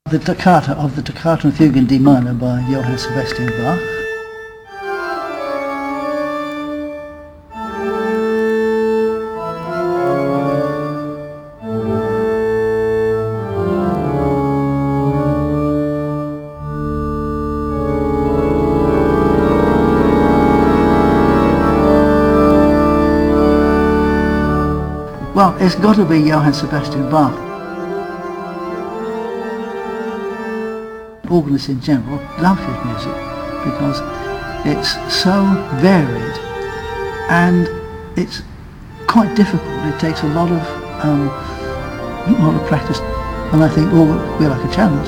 The Toccata of the Toccata and Fugue in D minor by Johann Sebastian Bach. Well, it's got to be Johann Sebastian Bach. Organists in general love his music because it's so varied and it's quite difficult. It takes a lot of practice, and I think, well, we're like a challenge.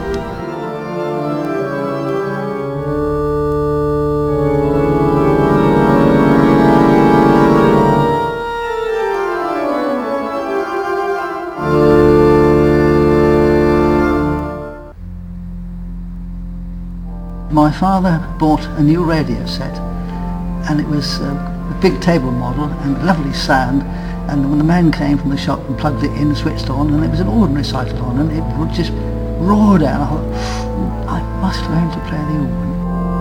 My father bought a new radio set, and it was a big table model and lovely sound, and when the man came from the shop and plugged it in, switched on, and it was an organ recital on, and it would just roar down. I thought, I must learn to play the organ.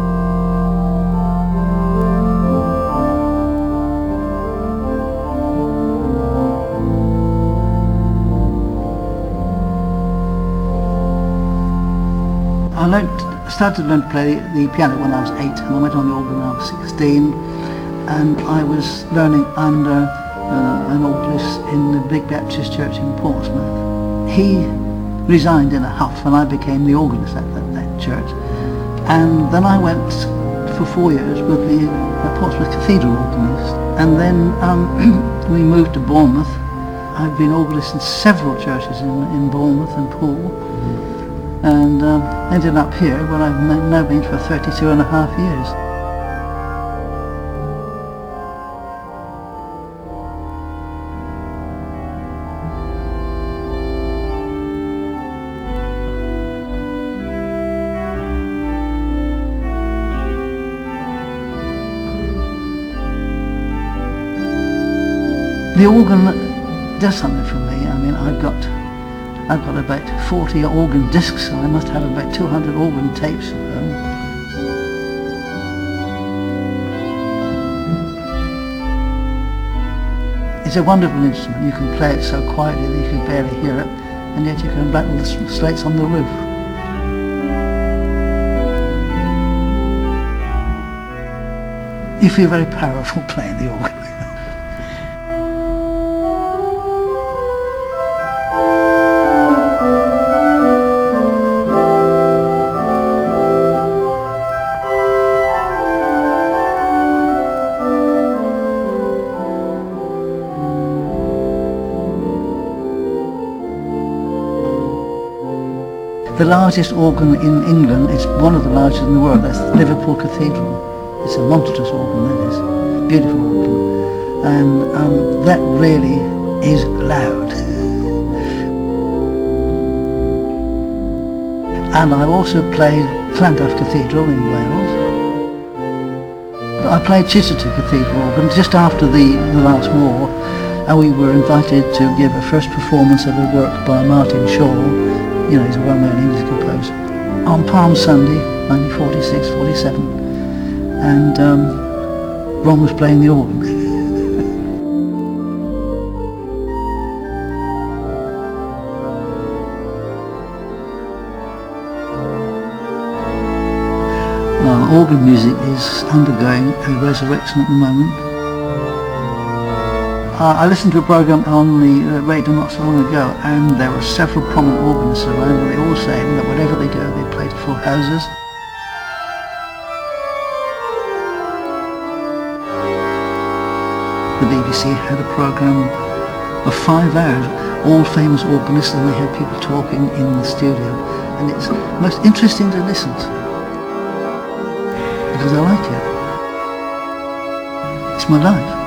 Started to learn to play the piano when I was 8, and I went on the organ when I was 16, and I was learning under an organist in the Big Baptist Church in Portsmouth. He resigned in a huff and I became the organist at that church, and then I went for 4 years with the Portsmouth Cathedral organist, and then we moved to Bournemouth. I've been organist in several churches in Bournemouth and Poole, and ended up here where I've now been for 32 and a half years. The organ does something for me. I mean, I've got about 40 organ discs, so I must have about 200 organ tapes of them. It's a wonderful instrument. You can play it so quietly that you can barely hear it, and yet you can rattle the slates on the roof. You feel very powerful playing the organ. The largest organ in England, it's one of the largest in the world, that's Liverpool Cathedral. It's a monstrous organ, that is. Beautiful organ. And that really is loud. And I also played Llandaff Cathedral in Wales. I played Chichester Cathedral organ just after the last war, and we were invited to give a first performance of a work by Martin Shaw. You know, he's a well-known English composer, on Palm Sunday, 1946-47, and Ron was playing the organ. Organ music is undergoing a resurrection at the moment. I listened to a program on the radio not so long ago, and there were several prominent organists around, and they all saying that whatever they do, they play to full houses. The BBC had a program of 5 hours, all famous organists, and they had people talking in the studio, and it's most interesting to listen to, because I like it. It's my life.